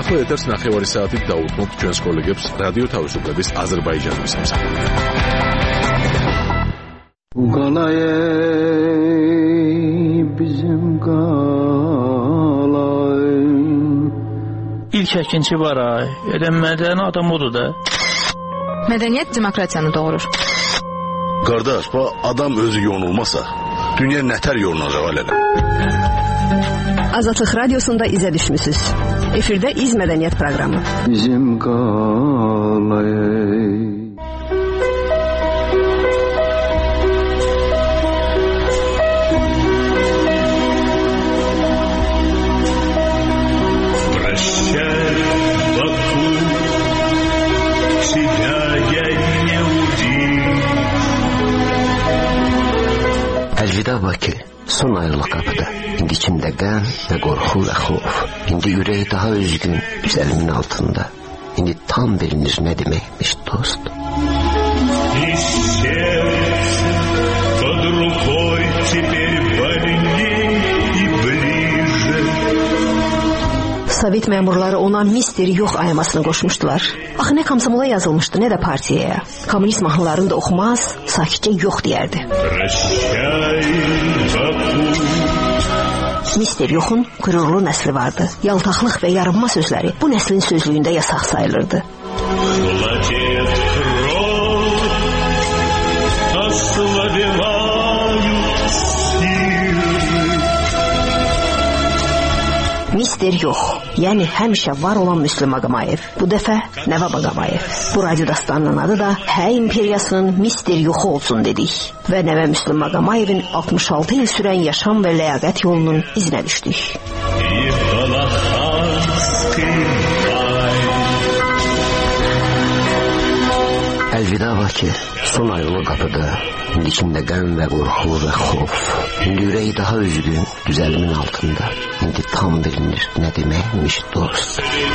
ახლა ეთერს 9 საათით დაუთმობთ ჩვენს კოლეგებს რადიო თავისუფლების აზერბაიჯანის სამსახურში. İlk əkinçi var ay. Mədəni adam odur da. Mədəniyyət demokratiyanı doğurur. Qardaş, adam özü yonulmasa, dünya nətər yolunacaq alələ? Azadlıq Radiosunda izə düşmüsünüz. Efirdə İz Mədəniyyət proqramı. Bizim qalay. Əlvida Bakı, son ayrılıq qapıda. İndi içimdə qəm və qorxu və xof. İndi ürək daha üzgün, düzəlimin altında. İndi tam bilinir nə deməkmiş dost. Sovet məmurları ona misteri yox ayamasını qoşmuşdular. Axı nə komsomola yazılmışdı, nə də partiyaya. Kommunist mahnılarını da oxumaz, sakitcə yox deyərdi. Mister Yoxun qürurlu nəsli vardı. Yaltaqlıq və yarınma sözləri bu nəslin sözlüyündə yasaq sayılırdı. Mister Yox, yəni həmişə var olan Müslüm Ağamayev. Bu dəfə Nəvab Ağamayev. Bu radyo dastanının adı da Hə İmperiyasının Mister Yoxu olsun dedik. Və Nəvə Müslüm Ağamayevin 66 il sürən yaşam və ləyaqət yolunun izinə düşdük. Əlvida Bakı, son ayrılıq qapıda. İndi içimdə qəm və qorxu və xof. İndi ürək daha üzgün, düzəlimin altında. İndi tam bilinir nə deməkmiş dost.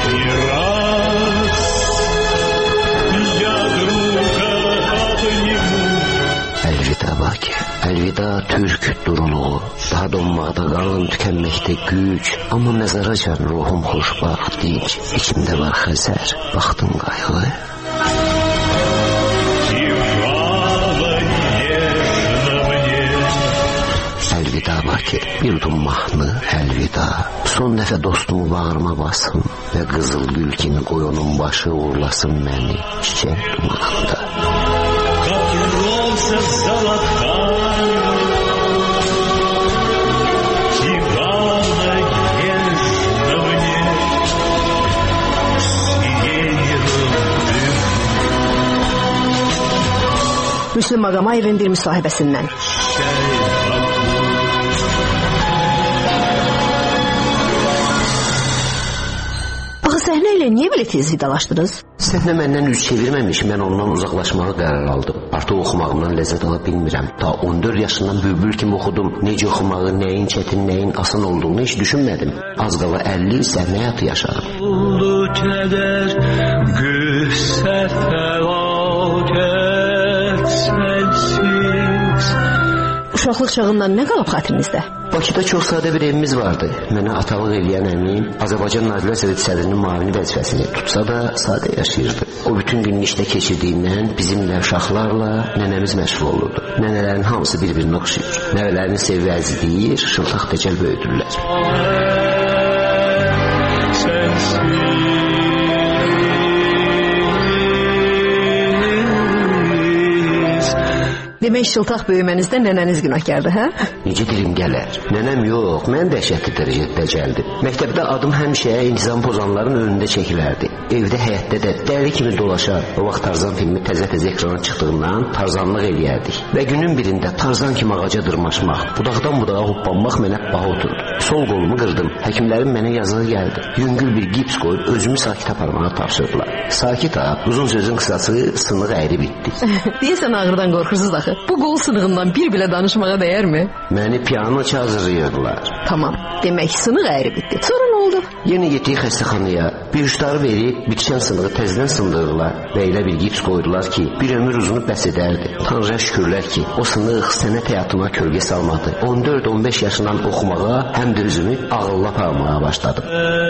Əlvida Bakı, əlvida Türk duruluğu. Daha donmaqda qalın, tükənməkdə güc. Amma məzaracan ruhum xoşbaxt, dinc. İçimdə var xəzər, baxdın qayğı. Əlvida Bakı, bir yudum mahnı, əlvida. Son dəfə dostumu bağırma basın və qızıl gül kimi qoyunun başı uğurlasın məni çiçək dumanında. Müslüm Ağamayevin bir müsahibəsindən. Səhnə ilə niyə belə tez vidalaşdınız? Səhnə məndən üz çevirməmiş, mən ondan uzaqlaşmağı qərar aldım. Artıq oxumağımdan ləzzət ala bilmirəm. Ta 14 yaşından bülbül kimi oxudum. Necə oxumağı, nəyin çətin, nəyin asan olduğunu heç düşünmədim. Az qala 50 il səhnə həyatı yaşadım. Oldu kədər, qüssə fəlakət sənsiz. Uşaqlıq çağından nə qalıb xatirinizdə? Bakıda çox sadə bir evimiz vardı. Mənə atalıq eləyən əmim Azərbaycan Nazirlər Soveti sədrinin müavini vəzifəsini tutsa da sadə yaşayırdı. O bütün günün işdə keçirdiyindən bizimlə uşaqlarla nənəmiz məşğul olurdu. Nənələrin hamısı bir-birinə oxşayır. Nəvələrini sevə əzləyir, şıltaq təcəl böyüdürlər. Demək şıltaq böyümənizdə nənəniz günahkardı, hə? Necə dilim gələr? Nənəm yox, mən dəhşətli dərəcədə dəcəldim. Məktəbdə adım həmişə intizam pozanların önündə çəkilərdi. Evdə, həyətdə də dəli kimi dolaşar. O vaxt Tarzan filmi təzə-təzə ekrana çıxdığından tarzanlıq eləyərdik. Və günün birində Tarzan kimi ağaca dırmaşmaq, budaqdan budağa hoppanmaq mənə baha oturdu. Sol qolumu qırdım. Həkimlərin mənə yazığı gəldi. Yüngül bir gips qoyub özümü sakit aparmağa tapşırdılar. Sakit ha, uzun sözün qısası sınıq əyri bitdi. Deyəsən ağrıdan qorxursuz axı. Bu qol sınığından bir bilə danışmağa dəyərmi? Məni piano hazırlayırdılar. Tamam, demək sınıq əyri bitdi. Sonra nə oldu? Yenə getdik xəstəxanaya. Bir uçları verib, bitişən sınığı təzədən sındırdılar və elə bir gips qoydular ki, bir ömür uzunu bəs edərdi. Tanrıya şükürlər ki, o sınıq sənət həyatına kölgə salmadı. 14-15 yaşından oxumağa, həm də özümü ağılla aparmağa başladım.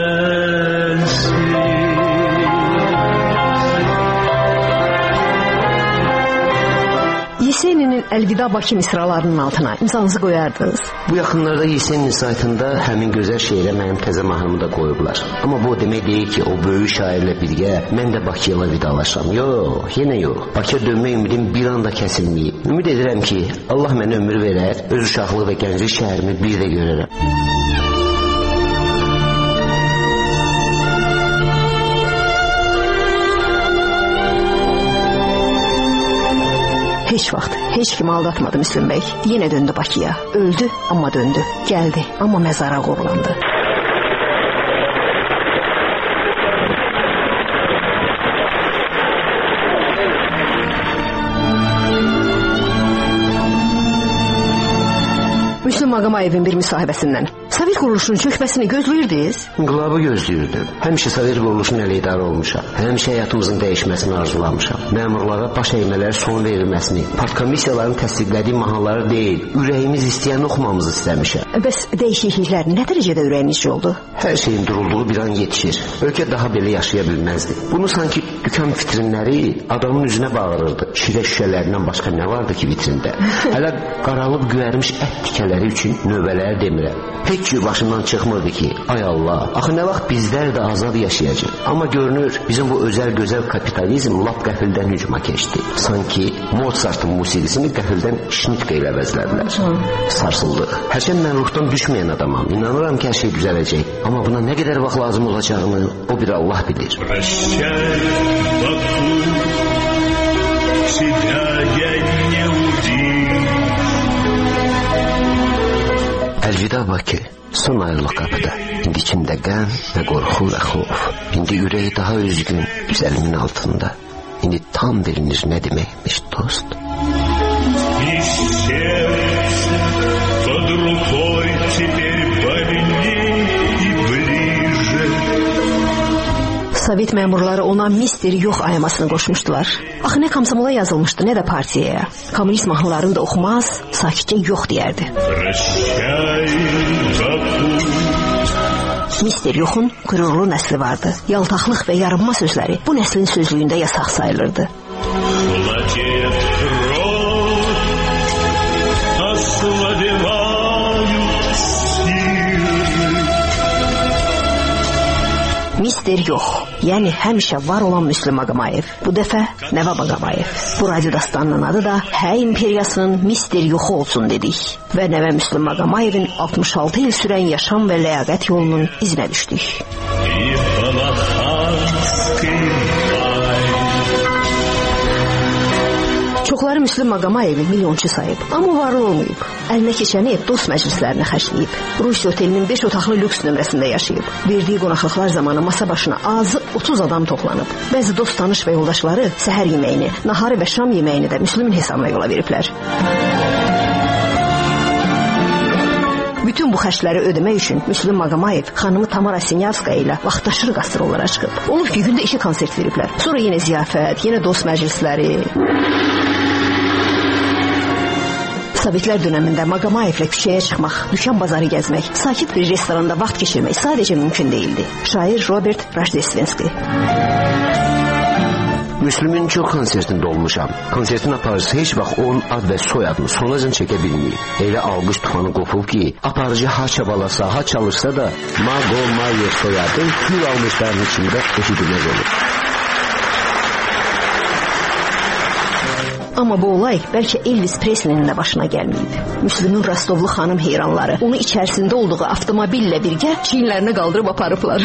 Yeseninin Əlvida Bakı misralarının altına imzanızı qoyardınız. Bu yaxınlarda Yesenin saytında həmin gözəl şeirə mənim təzə mahnımı da qoyublar. Amma bu demək deyil ki, o böyük şairlə birgə mən də Bakıya vidalaşam. Yox, yenə yox. Bakıya dönmək ümidim bir anda kəsilməyib. Ümid edirəm ki, Allah mənə ömür verər, öz uşaqlıq və gənclik şəhərimi bir də görərəm. Heç vaxt, heç kimi aldatmadı Müslüm bəy. Yenə döndü Bakıya. Öldü, amma döndü. Gəldi, amma məzara qorulandı. Müslüm Maqamayevin bir müsahibəsindən. Sovet quruluşunun çökməsini gözləyirdiniz? İnqilabı gözləyirdim. Həmişə Sovet quruluşunun əleydarı olmuşam. Həmişə həyatımızın dəyişməsini arzulamışam. Məmurlara baş əymələrə son verilməsini, partkomissiyaların təsdiqlədiyi mahnıları deyil, ürəyimiz istəyən oxumamızı istəmişəm. Bəs dəyişikliklər nə dərəcədə ürəyinizcə oldu? Hər şeyin durulduğu bir an yetişir. Ölkə daha belə yaşaya bilməzdi. Bunu sanki dükan vitrinləri adamın üzünə bağırırdı. Şirə şüşələrindən başqa nə vardı ki vitrində? Hələ qaralıb göyərmiş ət tikələri üçün növbələri demirəm. Heç cür başımdan çıxmırdı ki, ay Allah, axı nə vaxt bizlər də azad yaşayacaq. Amma görünür, bizim bu özəl gözəl kapitalizm lap qəfildən hücuma keçdi. Sanki Mozart'ın musiqisini qəfildən şnitqə ilə əvəzlədilər. Sarsıldıq. Hərçənd mən ruhdan düşməyən adamam. İnanıram ki, hər şey düzələcək. Amma buna nə qədər vaxt lazım olacağını o bir Allah bilir. Əlvida Bakı, son ayrılıq qapıda. İndi içimdə qəm və qorxu və xof. İndi ürəyi daha üzgün, üzəlimin altında. İndi tam bilinir nə deməkmiş dost. Sovet məmurları ona mister yox ayamasını qoşmuşdular. Axı nə komsomola yazılmışdı, nə də partiyaya. Kommunist mahnılarını da oxumaz, sakitcə yox deyərdi. Mister yoxun qürurlu nəsli vardı. Yaltaqlıq və yarınma sözləri bu nəslin sözlüyündə yasaq sayılırdı. Mister yox, yəni həmişə var olan Müslüm Maqamayev. Bu dəfə Nəvə Maqamayev. Bu radyo dastanının adı da Hə İmperiyasının Mister yoxu olsun dedik. Və Nəvə Müslüm Maqamayevin 66 il sürən yaşam və ləyaqət yolunun izinə düşdük. Çoxları Müslüm Maqamayevi milyonçu sayıb, amma varlı olmayıb. Əlinə keçəni dost məclislərinə xərcləyib. Rusiya otelinin 5 otaqlı lüks nömrəsində yaşayıb. Verdiyi qonaqlıqlar zamanı masa başına azı 30 adam toplanıb. Bəzi dost tanış və yoldaşları səhər yeməyini, naharı və şam yeməyini də Müslümin hesabına yola veriblər. Bütün bu xərcləri ödəmək üçün Müslüm Maqamayev xanımı Tamara Sinyarskaya ilə vaxtaşırı qastrollara çıxıb. Olub ki, gündə 2 konsert veriblər. Sonra yenə ziyafət, yenə dost məclisləri. Sovetlər dönəmində Maqamayevlə küçəyə çıxmaq, dükan bazarı gəzmək, sakit bir restoranda vaxt keçirmək sadəcə mümkün deyildi. Şair Robert Rajdestvenski. Müslümin çox konsertində olmuşam. Konsertin aparıcısı heç vaxt onun ad və soyadını sonacan çəkə bilməyib. Elə alqış tufanı qopub ki, aparıcı ha çabalasa, ha çalışsa da Maqamayev soyadı gül almışların içində eşidilməz olur. Amma bu olay bəlkə Elvis Presley'nin də başına gəlməyib. Müslümin Rostovlu xanım heyranları onu içərisində olduğu avtomobillə birgə çiyinlərinə qaldırıb aparıblar.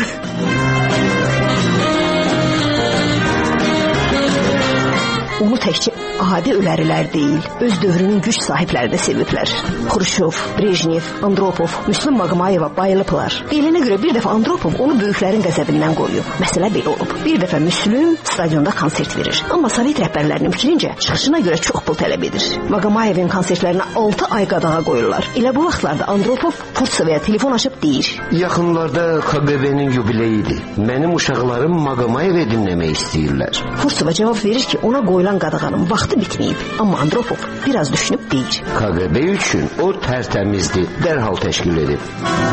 Onu təkcə adi ölərilər deyil, öz dövrünün güc sahibləri də seviblər. Xruşov, Brejnev, Andropov, Müslüm Maqomayeva bayılıblar. Deyilinə görə bir dəfə Andropov onu böyüklərin qəzəbindən qoruyub. Məsələ belə olub. Bir dəfə Müslüm stadionda konsert verir. Amma Sovet rəhbərlərinin fikrincə çıxışına görə çox pul tələb edir. Maqomayevin konsertlərinə 6 ay qadağa qoyurlar. Elə bu vaxtlarda Andropov Furtsovaya telefon açıb deyir: Yaxınlarda KGB-nin yubileyidir. Mənim uşaqlarım Maqomayevi dinləmək istəyirlər. Furtsova cavab verir ki, ona qoyulan qadağanın vaxtı bitməyib. Amma Andropov biraz düşünüb deyir: KGB üçün o tərtəmizdir, dərhal təşkil edib.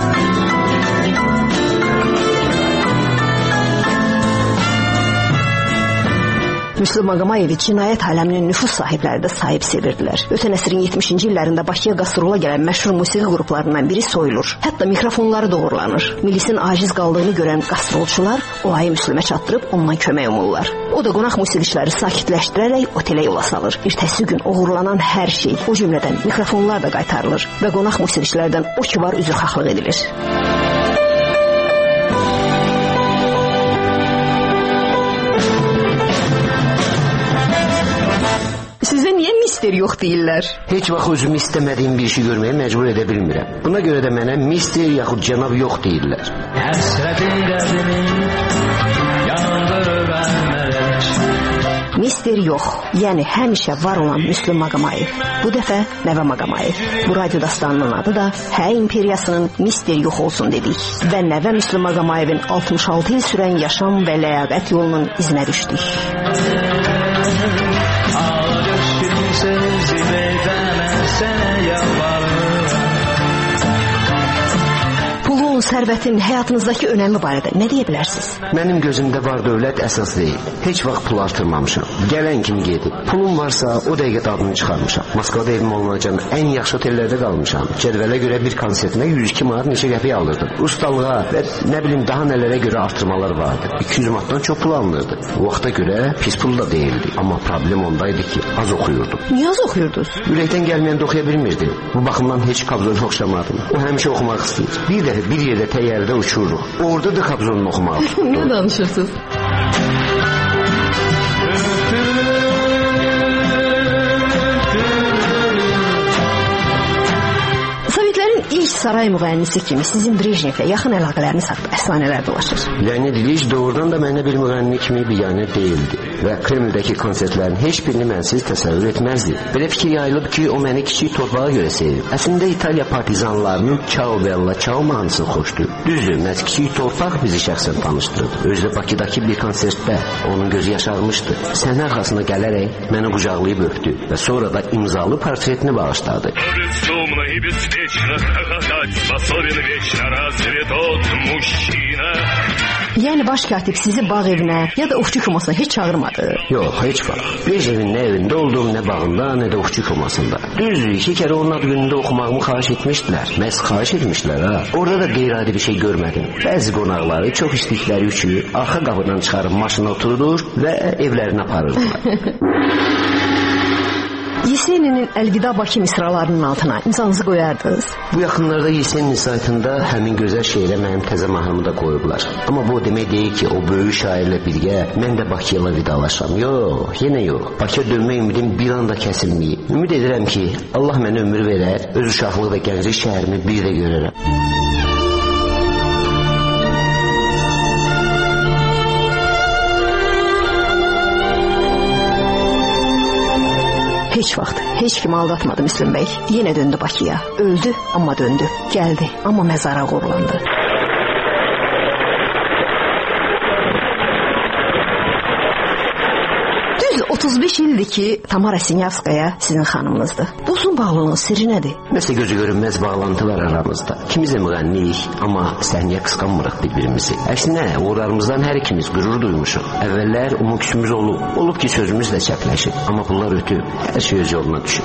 Müslüm Maqomayevi cinayət aləminin nüfuz sahibləri də sahib sevirdilər. Ötən əsrin 70-ci illərində Bakıya qastrula gələn məşhur musiqi qruplarından biri soyulur. Hətta mikrofonları doğrulanır. Milisin aciz qaldığını görən qastrolçular olayı Müslümə çatdırıb ondan kömək umurlar. O da qonaq musiqiçiləri sakitləşdirərək otelə yola salır. Ertəsi gün oğurlanan hər şey, o cümlədən mikrofonlar da qaytarılır və qonaq musiqiçilərdən o ki var üzrxahlıq edilir. Sizə niyə mister yox deyirlər? Heç vaxt özümü istəmədiyim bir işi görməyə məcbur edə bilmirəm. Buna görə də mənə mister yaxud cənab yox deyirlər. Həsrətin dərdini yandırır mələk. Mister yox, yəni həmişə var olan Müslüm Maqomayev. Bu dəfə Nəvə Maqomayev. Bu radyo dastanının adı da Hə imperiyasının mister yox olsun dedik. Və Nəvə Müslüm Maqomayevin 66 il sürən yaşam və ləyaqət yolunun izinə düşdük. Pulun, sərvətin həyatınızdakı önəmi barədə nə deyə bilərsiniz? Mənim gözümdə var dövlət əsas deyil. Heç vaxt pul artırmamışam. Gələn kimi gedib. Pulum varsa o dəqiqə dadını çıxarmışam. Moskvada evim olunacaq ən yaxşı otellərdə qalmışam. Cədvələ görə bir konsertinə 102 manat neçə qəpik alırdım. Ustalığa və nə bilim daha nələrə görə artırmalar vardı. 200 manatdan çox pul alınırdı. O vaxta görə pis pul da deyildi. Amma problem ondaydı ki, az oxuyurdum. Niyə az oxuyurdunuz? Ürəkdən gəlməyəndə oxuya bilmirdim. Bu baxımdan heç Kabzonu oxşamadım. O həmişə oxumaq istəyir. Bir dəfə bir yerdə təyyarədə uçururuq. Orada da Kabzonunu oxumağı tutdu. Nə danışırsınız? Sovetlərin ilk saray müğənnisi kimi sizin Brejnevlə yaxın əlaqələriniz haqqında əfsanələr dolaşır. Leonid İliç doğrudan da mənə bir müğənni kimi biganə deyildi və Kremldəki konsertlərin heç birini mənsiz təsəvvür etməzdi. Belə fikir yayılıb ki, o məni kiçik torpağa görə sevir. Əslində İtaliya partizanlarının Ciao Bella Ciao mahnısı xoşdur. Düzdür, məhz kiçik torpaq bizi şəxsən tanışdırdı. Özdə Bakıdakı bir konsertdə onun gözü yaşarmışdı. Səhnə arxasına gələrək məni qucaqlayıb öpdü və sonra da imzalı portretini bağışladı. Yəni baş katib sizi bağ evinə ya da ovçu komasına heç çağırmadı? Yox, heç vaxt. Brejnevin nə evində olduğum, nə bağında, nə də ovçu komasında. Düzdür, 2 kere onun ad günündə oxumağımı xahiş etmişdilər. Məhz xahiş etmişlər ha. Orada da qeyri-adi bir şey görmədim. Bəzi qonaqları çox istədikləri üçün arxa qapıdan çıxarıb maşına oturur və evlərinə aparırdılar. Yeseninin Əlvida Bakı misralarının altına imzanızı qoyardınız. Bu yaxınlarda Yesenin saytında həmin gözəl şeirə mənim təzə mahnımı da qoyublar. Amma bu demək deyil ki, o böyük şairlə birgə mən də Bakıyla vidalaşam. Yox, yenə yox. Bakıya dönmək ümidim bir anda kəsilməyib. Ümid edirəm ki, Allah mənə ömür verər, öz uşaqlıq və gənclik şəhərimi bir də görərəm. Heç vaxt, heç kimi aldatmadı Müslüm bəy. Yenə döndü Bakıya. Öldü, amma döndü. Gəldi, amma məzara qorulandı. Düz 35 ildir ki, Tamara Sinyavskaya sizin xanımınızdır. Bu uzun bağlılığın sirri nədir? Nəsə gözü görünməz bağlantı var aramızda. İkimiz də müğənniyik, amma səhnəyə qısqanmırıq bir-birimizi. Əksinə, uğurlarımızdan hər ikimiz qürur duymuşuq. Əvvəllər umudumuz olub. Olub ki, sözümüz də çəpləşib. Amma bunlar ötüb, hər şey öz yoluna düşüb.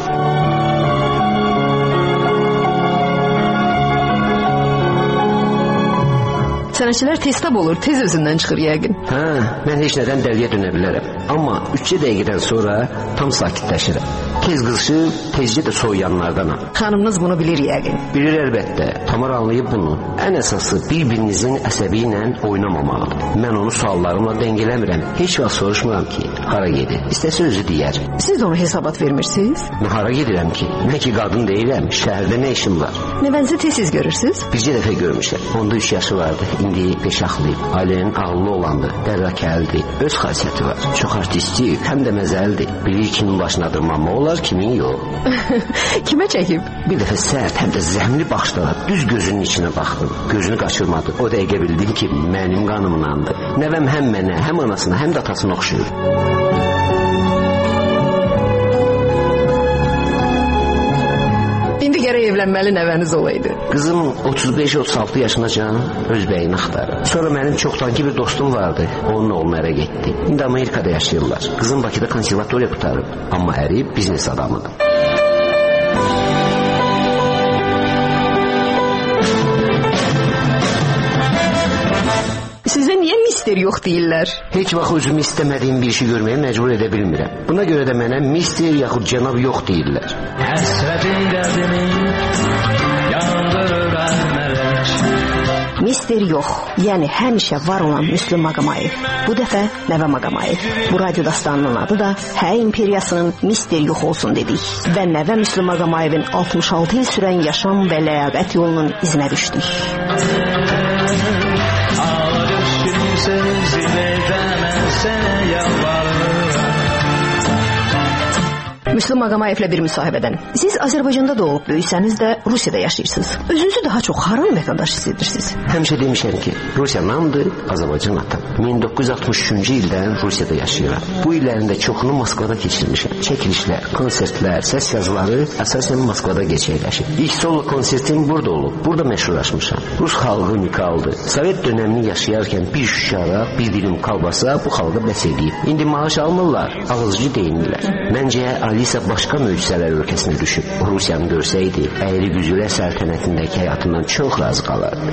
Sənətçilər tez-tab olur, tez özündən çıxır yəqin. Hə, mən heç nədən dəliyə dönə bilərəm. Amma 3 dəqiqədən sonra tam sakitləşirəm. Tez qızışıb, tezcə də soğuyanlardanam. Xanımınız bunu bilir yəqin. Bilir əlbəttə. Tamar anlayıb bunu. Ən əsası bir-birinizin əsəbi ilə oynamamalıdır. Mən onu suallarımla dəngələmirəm. Heç vaxt soruşmuram ki, hara gedir. İstəsə özü deyər. Siz də ona hesabat vermirsiniz? Mən hara gedirəm ki? Nə ki qadın deyirəm, şəhərdə nə işim var? Nəvənizi tez görürsünüz? Bircə dəfə görmüşəm. Onda 3 yaşı vardı. İndi beşaxlıyıb. Ailənin ağıllı olandı. Dərrakəldir. Öz xasiyyəti var. Çox artistik, həm də məzəlidir. Bilir kimin başına dırmanmaq olar, kimin yox. Kimə çəkib? Bir dəfə sərt, həm də zəhmli baxışlara düz gözünün içinə baxdım. Gözünü qaçırmadı. O dəqiqə bildim ki, mənim qanımdandır. Nəvəm həm mənə, həm anasına, həm də atasına oxşuyur. İndi gərək evlənməli nəvəniz olaydı. Qızım 35-36 yaşınacan öz bəyini axtarır. Sonra mənim çoxdankı bir dostum vardı. Onun oğlunu ərə getdi. İndi Amerikada yaşayırlar. Qızım Bakıda konservatoriya qutarıb. Amma əri biznes adamıdır. Sizə niyə mister yox deyirlər? Heç vaxt özümü istəmədiyim bir işi görməyə məcbur edə bilmirəm. Buna görə də mənə mister yaxud cənab yox deyirlər. Həsrətin dərdini yandırır əlmələk. Mister yox, yəni həmişə var olan Müslüm Maqomayev. Bu dəfə Nəvə Maqomayev. Bu radyo dastanının adı da Hə İmperiyasının Mister yox olsun dedik. Və Nəvə Müslüm Maqomayevin 66 il sürən yaşam və ləyaqət yolunun izinə düşdük. Müslüm Maqomayevlə bir müsahibədən. Siz Azərbaycanda doğub böyüsəniz də Rusiyada yaşayırsınız. Özünüzü daha çox haranın vətəndaş hiss edirsiniz? Həmişə demişəm ki, Rusiya namdır, Azərbaycan atam. 1963-cü ildən Rusiyada yaşayıram. Bu illərində çoxunu Moskvada keçirmişəm. Çəkilişlər, konsertlər, səs yazıları əsasən Moskvada gerçəkləşib. İlk solo konsertim burada olub. Burada məşhurlaşmışam. Rus xalqı unikaldır. Sovet dönəmini yaşayarkən bir şüşara, bir dilim kalbasa bu xalqa bəs edib. İndi maaş almırlar, ağızcı deyinirlər. Məncə Alisa başqa möcüzələr ölkəsinə düşüb. Rusiyanı görsəydi, əyri güzülə səltənətindəki həyatından çox razı qalardı.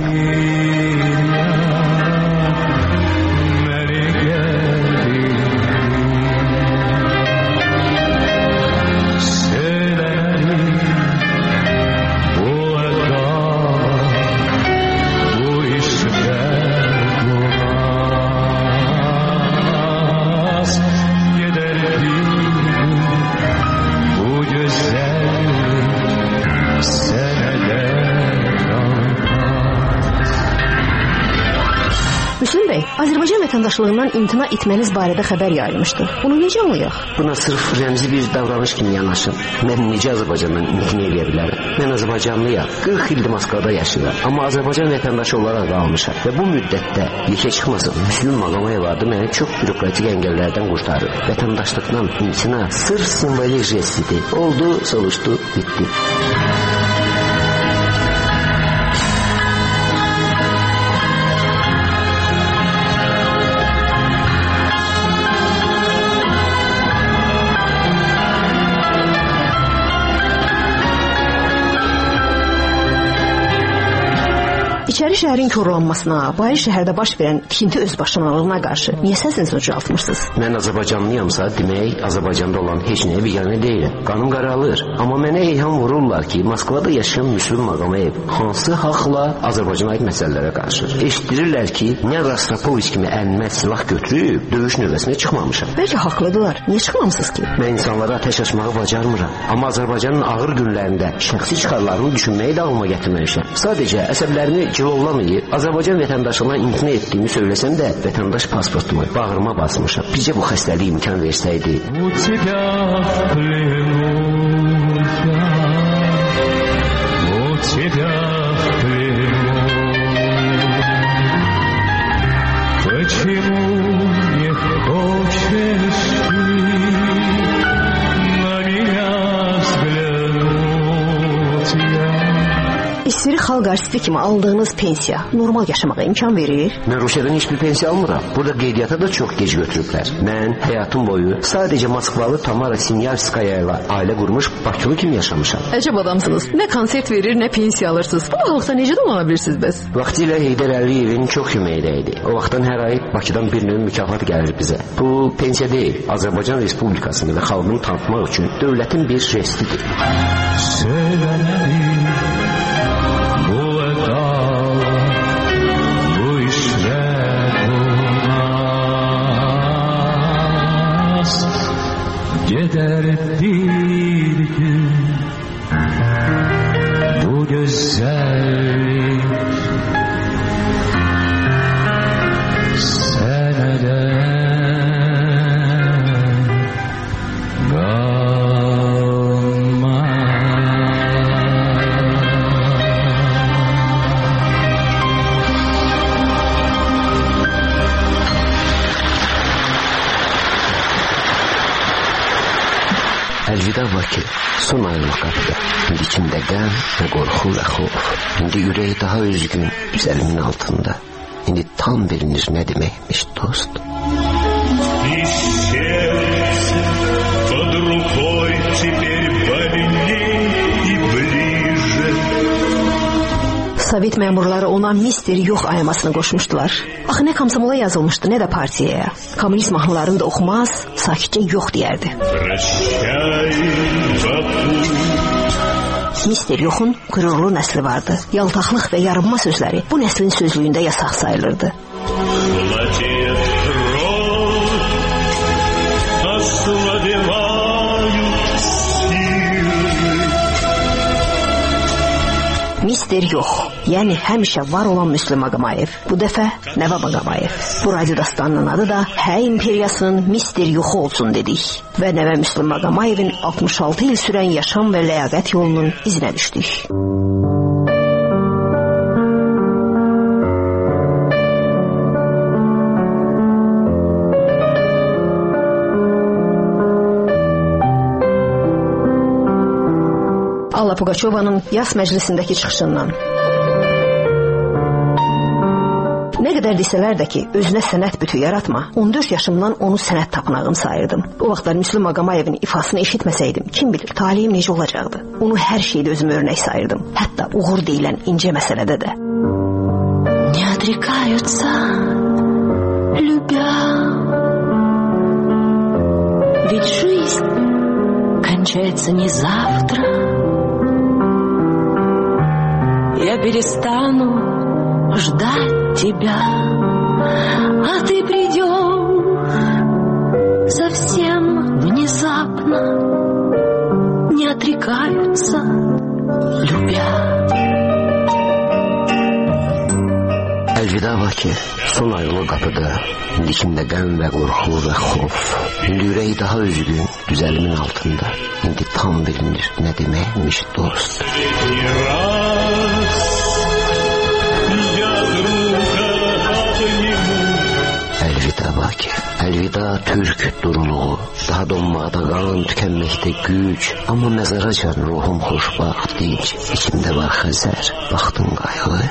Azərbaycan vətəndaşlığından imtina etməniz barədə xəbər yayılmışdı. Bunu necə anlayaq? Buna sırf rəmzi bir davranış kimi yanaşım. Mən necə Azərbaycandan imtina edə bilərəm? Mən Azərbaycanlıyam. 40 ildir Moskvada yaşayıram. Amma Azərbaycan vətəndaşı olaraq qalmışam. Və bu müddətdə yekə çıxmasın. Müslüm Maqomayev adı məni çox bürokratik əngəllərdən qurtarır. Vətəndaşlıqdan imtina sırf simvolik jestdir. Oldu, soruşdu, bitdi. İçəri şəhərin korlanmasına, bayır şəhərdə baş verən tikinti özbaşınalığına qarşı niyə səsinizi ucaltmırsınız? Mən Azərbaycanlıyamsa, demək Azərbaycanda olan heç nəyə biganə deyiləm. Qanım qaralır. Amma mənə ilham vururlar ki, Moskvada yaşayan Müslüm Maqomayev hansı haqla Azərbaycana aid məsələlərə qarşı. Eşitdirirlər ki, nə Rostropovich kimi əlinmə silah götürüb döyüş növbəsinə çıxmamışam. Bəlkə haqlıdırlar. Niyə çıxmamısınız ki? Mən insanlara ateş açmağı bacarmıram. Amma Azərbaycanın ağır günlərində şəxsi çıxarlarını düşünməyi də ağlıma gətirməmişəm. Sadəcə əsəblərimi cilovlamayıb, Azərbaycan vətəndaşlığına imtina etdiyimi söyləsəm də, vətəndaş pasportumu bağrıma basmışam. Bizcə bu xəstəliyi imkan versəydi. İstiri xalq xalq artisti kimi aldığınız pensiya normal yaşamağa imkan verir? Mən Rusiyadan heç bir pensiya almıram. Burada qeydiyyata da çox gec götürüblər. Mən həyatım boyu sadəcə Moskvalı Tamara Sinyarskaya ilə ailə qurmuş Bakılı kimi yaşamışam. Əcəb adamsınız. Nə konsert verir, nə pensiya alırsınız. Bu halqda necə dolana bilirsiniz bəs? Vaxtilə Heydər Əliyevin çox köməkdə idi. O vaxtdan hər ay Bakıdan bir növ mükafat gəlir bizə. Bu pensiya deyil, Azərbaycan Respublikasını və xalqını tanıtmaq üçün dövlətin bir jestidir. Söyləməli bu əda, bu işlər olmaz. Gedər bir gün bu gözəllik Əlvida Bakı, son ayrılıq qapıda. İndi içimdə qəm və qorxu və xof. İndi ürək daha üzgün, üzəlimin altında. İndi tam bilinir nə deməkmiş dost. Sovet məmurları ona mister yox ayırmasını qoşmuşdular. Axı nə komsomola yazılmışdı, nə də partiyaya. Kommunist mahnılarını da oxumaz, sakitcə yox deyərdi. Mister yoxun qürurlu nəsli vardı. Yaltaqlıq və yarınma sözləri bu nəslin sözlüyündə yasaq sayılırdı. Mister yox, yəni həmişə var olan Müslüm Ağamayev. Bu dəfə Nəvab Ağamayev. Bu radio dastanının adı da Hə İmperiyasının Mister yoxu olsun dedik. Və Nəvə Müslüm Ağamayevin 66 il sürən yaşam və ləyaqət yolunun izinə düşdük. Alla Pugaçovanın yaz məclisindəki çıxışından. Nə qədər desələr də ki, özünə sənət bütü yaratma, 14 yaşımdan onu sənət tapınağım sayırdım. O vaxtlar Müslüm Ağamayevin ifasını eşitməsəydim, kim bilir, talihim necə olacaqdı. Onu hər şeydə özümə örnək sayırdım. Hətta uğur deyilən incə məsələdə də. Не отрекаются, любя, ведь жизнь кончается не завтра. Я перестану ждать тебя, а ты придешь совсем внезапно. Не отрекаются, любя. Əlvida Bakı, son ayrılıq qapıda. İndi içimdə qəm və qorxu və xof. İndi ürək daha üzgün, düzəlimin altında. İndi tam bilinir nə deməkmiş dost. Əlvida Bakı, əlvida türk duruluğu. Daha donmaqda qan, tükənməkdə güc. Amma məzaracan ruhum xoşbaxt, dinc. İçimdə var xəzər, baxdın qayğı.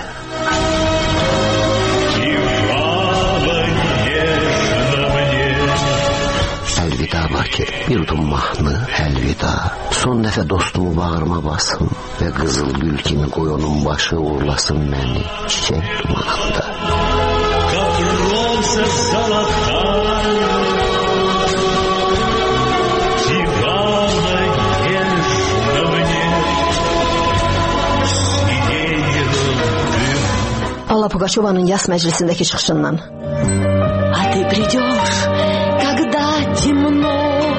Əlvida Bakı, bir udum mahnı, əlvida. Son dəfə dostumu bağırma basın və qızıl gül kimi qoy onun başı uğurlasın məni çiçək dumanında. Alla Pugaçovanın yaz məclisindəki çıxışından. А ты придешь, когда темно.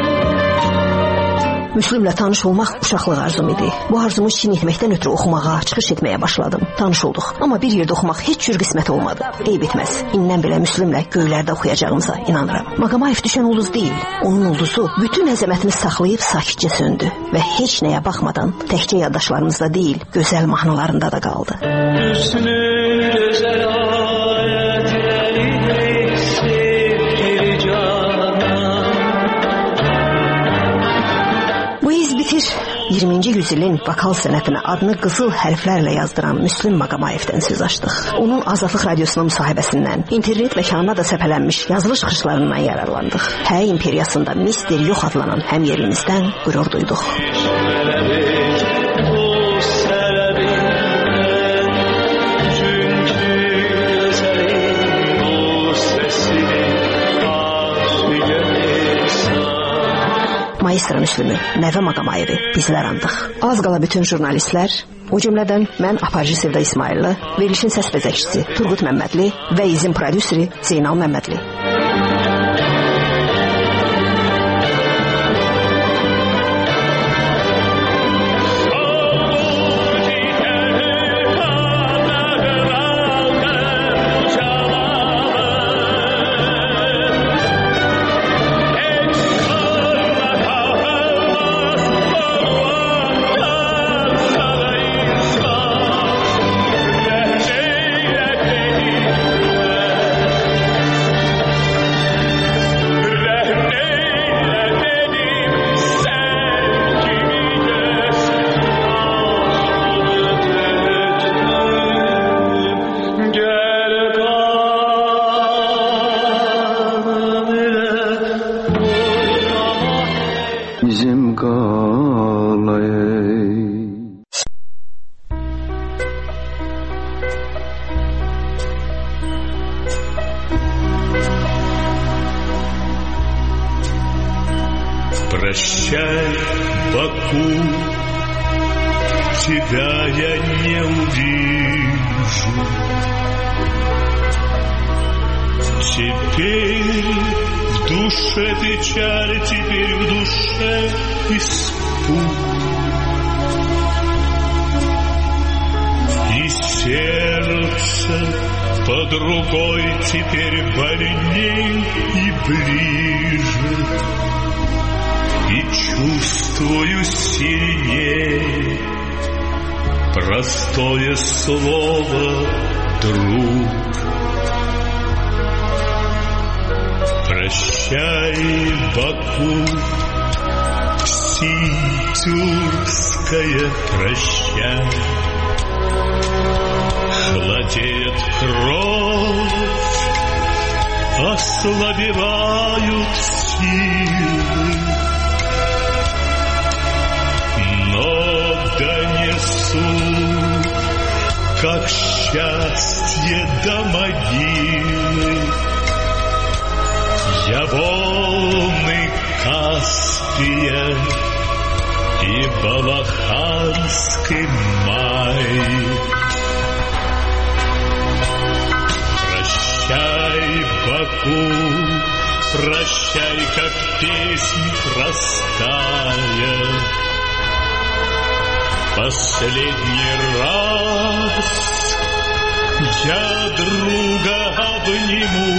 Müslümlə tanış olmaq uşaqlıq arzum idi. Bu arzumu çin etməkdən ötürü oxumağa, çıxış etməyə başladım. Tanış olduq. Amma bir yerdə oxumaq heç cür qismət olmadı. Eyb etməz. İndən belə Müslümlə göylərdə oxuyacağımıza inanıram. Ağamayev düşən ulduz deyil. Onun ulduzu bütün əzəmətini saxlayıb sakitcə söndü. Və heç nəyə baxmadan təkcə yaddaşlarımızda deyil, gözəl mahnılarında da qaldı. Bu iz bitir. 20-ci yüz bu ilin vokal sənətinə adını qızıl hərflərlə yazdıran Müslüm Maqamayevdən söz açdıq. Onun Azadlıq Radiosuna müsahibəsindən, internet məkanına da səpələnmiş yazılı çıxışlarından yararlandıq. Hə imperiyasında Mister Yox adlanan həmyerimizdən qürur duyduq. Maestro Müslümü, Nəvə Maqamayevi bizlər andıq. Az qala bütün jurnalistlər, o cümlədən mən aparıcı Sevda İsmailli, verilişin səs bəzəkçisi Turqut Məmmədli və izin prodüseri Zeynal Məmmədli. Bizim qalay Прощай, Баку, тебя я не увижу. Теперь в душе печаль, теперь в душе испуг. И сердце под рукой теперь больней и ближе. И чувствую сильнее простое слово «друг». Прощай, Баку, Синтюркская, прощай. Холодеет кровь, ослабевают силы. Но донесу, как счастье до могилы. Я волны Каспия и Балаханский май. Прощай, Баку, прощай, как песнь простая. Последний раз я друга обниму,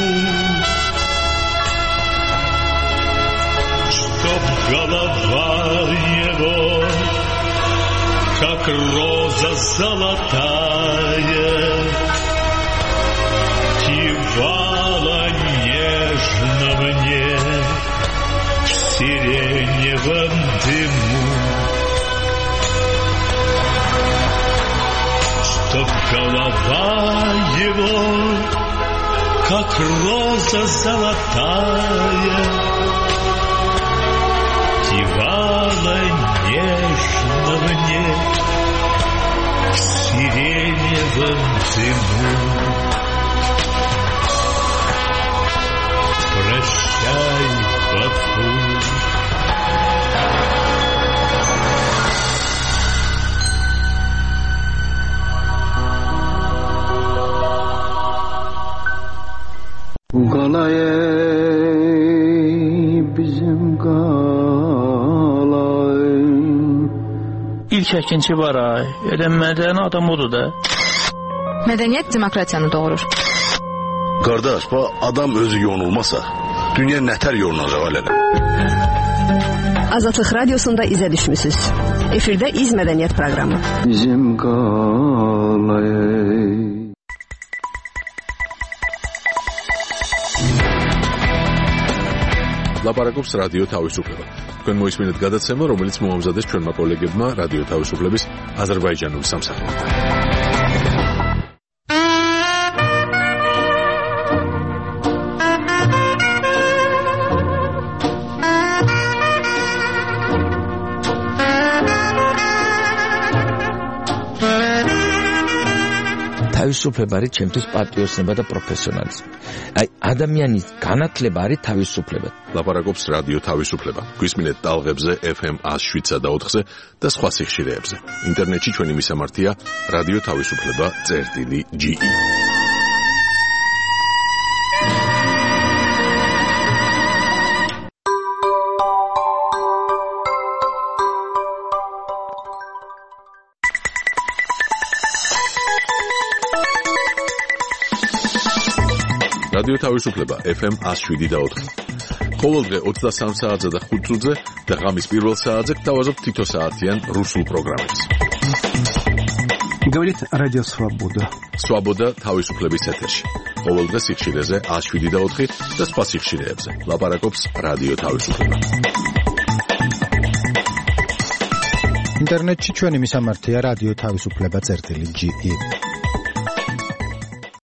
чтоб голова его, как роза золотая, кивала нежно мне в сиреневом дыму. Чтоб голова его, как роза золотая, кивала нежно мне в сиреневом дыму. Прощай, Баку. Qalay bizim qalay. İlk əkinçi var ay. Elə mədəni adam odur da. Mədəniyyət demokratiyanı doğurur. Qardaş, adam özü yonulmasa, dünya nətər yonulacaq elə. Azadlıq Radiosunda izə düşmüsüz. Efirdə İz Mədəniyyət proqramı. Bizim qalay. ლაპარაკობს რადიო თავისუფლება. თქვენ მოისმინეთ გადაცემა, რომელიც მოამზადეს ჩვენმა კოლეგებმა რადიო თავისუფლების აზერბაიჯანული სამსახურიდან. თავისუფლება არის ჩემთვის პატრიოტიზმი და პროფესიონალიზმი. აი ადამიანის განათლება არის თავისუფლება. ლაპარაკობს რადიო თავისუფლება. გვისმინეთ ტალღებზე FM 107.4-ზე და სხვა სიხშირეებზე. ინტერნეტში ჩვენი მისამართია რადიო თავისუფლება.ge. რადიო თავისუფლება FM 107.4. ყოველდღე 23 საათზე და 5 წუთზე და ღამის პირველ საათზე გთავაზობთ თითო საათიან რუსულ პროგრამებს. Говорит Радио Свобода. Свобода თავისუფლების ეთერში. ყოველდღე სიხშირეზე 107.4 და სხვა სიხშირეებზე. ლაპარაკობს რადიო თავისუფლება. ინტერნეტში ჩვენი მისამართია რადიო თავისუფლება.ge.